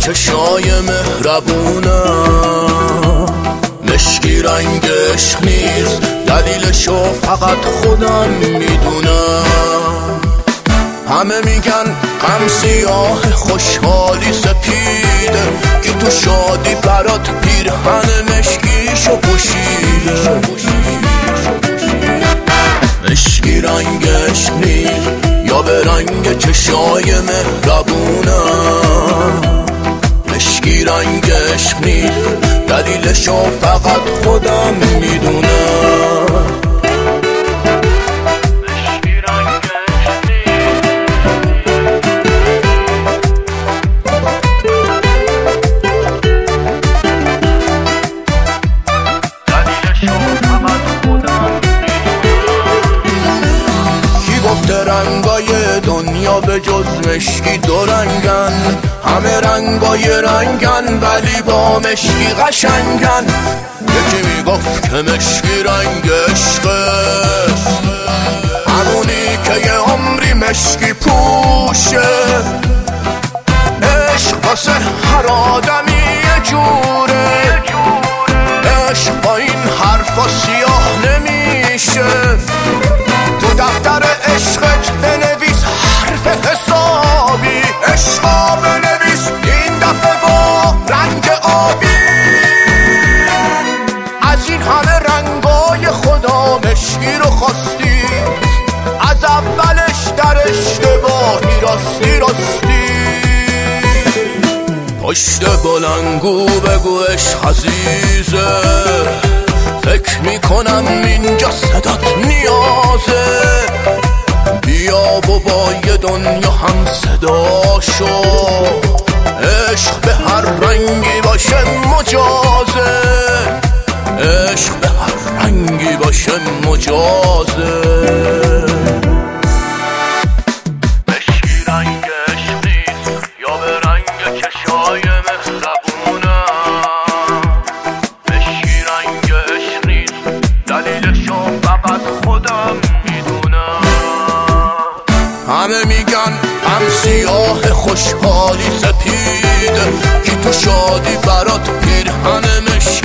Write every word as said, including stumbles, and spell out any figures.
چشای مهربونم، مشکی رنگ عشق نیست، دلیلشو فقط خودم میدونم. همه میگن غم سیاه خوشحالی سپیده، که تو شادی برات پیرهن مشکیشو پوشیده. مشکی رنگ عشق نیست یا به رنگ چشای مهربونم، مشکی رنگ عشق نیست، دلیلشو فقط خودم میدونم. رنگای دنیا به جز مشکی دو رنگن، همه رنگای رنگن ولی با مشکی قشنگن. یکی میگفت که مشکی رنگ عشقه، همونی که یه عمری مشکی پوشه. عشق واسه هر آدمی یه جوره، عشق با این حرفا سیاه نمیشه. تو دفتر عشقت بنویس حرف حسابی، عشقا بنویس این دفعه با رنگ آبی. از این همه رنگای خدا مشکی رو خواستی، از اولش در اشتباهی راستی راستی. پشت بلنگو بگو عشق عزیزه، فکر میکنم اینجا صدات نیازه. بیا و با یه دنیا هم صدا شو، عشق به هر رنگی باشه مجازه، عشق به هر رنگی باشه مجازه. مشکی رنگ عشق نیست یا به رنگ چشای مهربونم، مشکی رنگ عشق نیست، دلیلشو فقط خودم میدونم. همه میگن غم سیاه خوشحالی سپیده، که تو شادی برات پیرهن مشکی